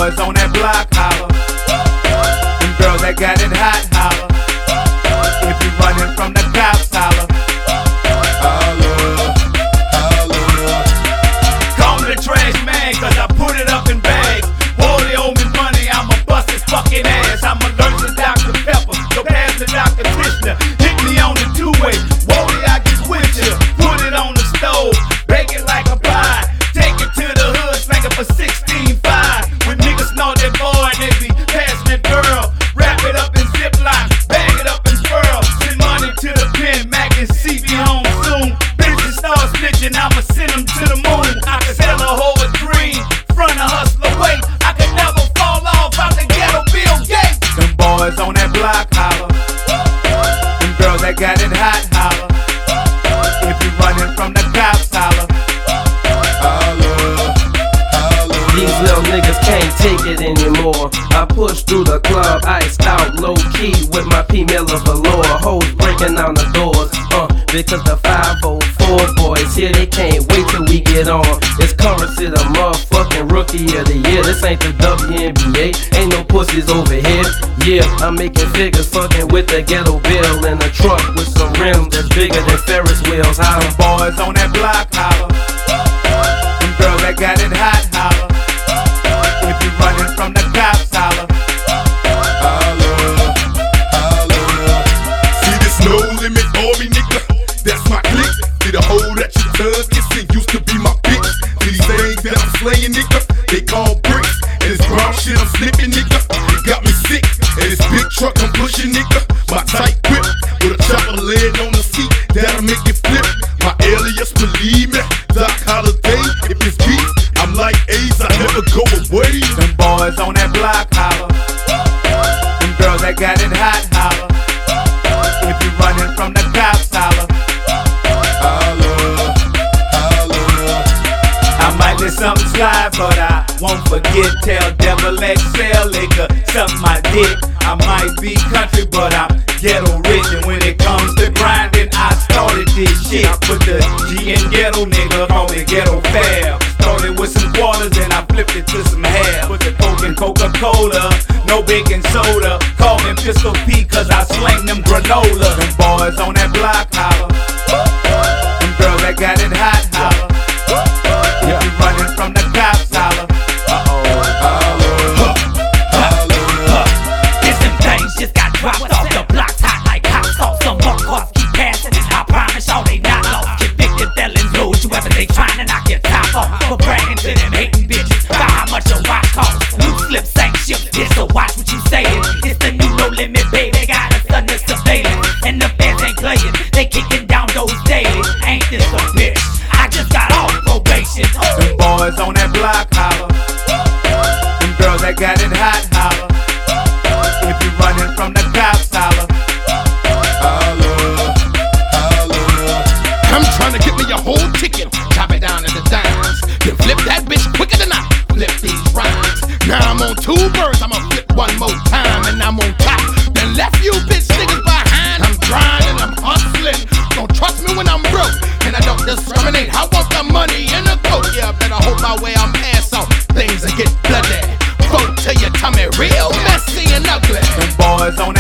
boys on that block holler. Them girls that got it hot holler. If you running from the cops holler. Holler, holler. Call me the trash man, cause I put it up in bags. Boy, they owe me money, I'ma bust his fucking ass. I'm allergic to Dr. Pepper, so pass the Dr. Tishner. Hit me on the two-way, Wally, I get with you. Put it on the stove, bake it like a pie. Take it to the hood, slang it for 16.5. When niggas know that boy, they be passing that girl. Wrap it up in Ziploc, bag it up in furl. Send money to the pen, Mac and C be home soon. Bitches start snitching, I'ma send them to the moon. I can sell a whole dream, front a hustler wait. I could never fall off out the ghetto Bill Gates. Them boys on that block holler. Them girls that got it hot holler. If you running from the cops holler. These little niggas can't take it anymore. I push through the club, iced out, low key with my P Miller velour. Hoes breaking down the doors, because the 504 boys here, they can't wait till we get on. It's currency, the motherfucking rookie of the year. This ain't the WNBA, ain't no pussies over here. Yeah, I'm making figures, fucking with the ghetto bill in a truck with some rims that's bigger than Ferris wheels. Them boys on that block holler. Them girls that got it hot holler. If you running from the cops holler. Holler, holler. See this no limit army nigga, that's my clique. See the hole that you dug kissing used to be my bitch. See these things that I'm slaying nigga, they call bricks. And this brown shit I'm snipping nigga, it got me sick. And this big truck I'm pushing nigga, my tight whip with a chopper lid on the seat that'll make it flip. My alias, believe me, Doc Holiday. If it's beef, I'm like AIDS, I never go away. Them boys on that block holler. Them girls that got it hot holler. If you running from the cops holler. Holler, holler. I might let something slide, but I won't forget. Tell Devil XL liquor, something I did. I might be country, but I'm ghetto rich. And when it comes to grinding, I started this shit. I put the G in ghetto, nigga, call me ghetto fab. Started with some quarters and I flipped it to some hair. Put the Coke in Coca-Cola, no baking soda. Call me Pistol P, cause I slang them granola. Them boys on that block holler. Them girls that got it hot holler. If you running from the cops holler. Just got dropped off the blocks hot like hot sauce. Some more cars keep passing. I promise y'all they not lost. Convicted felons lose you ever they trying to knock your top off. For bragging to them hating bitches about how much your watch costs. Loose slips ain't shit. This so watch what you saying. It's the new no limit, baby. Got us under surveillance. And the feds ain't playing. They kicking down those daily. Ain't this a bitch? I just got off probation. Them boys on that block holler. Them girls that got it hot holler. If you running from the cops holler. Holler, holler. I'm trying to get me a whole ticket, chop it down into dimes, then flip that bitch quicker than I flip these rhymes. Now I'm on two birds, I'ma flip one more time, and I'm on top. Then left you bitch niggas behind. I'm grinding, I'm hustling. Don't trust me when I'm broke, and I don't discriminate. I want the money and the coke. Yeah, I better hope my way I'm ass off. Things that get bloody. Vote till your tummy real messy and ugly. Them boys on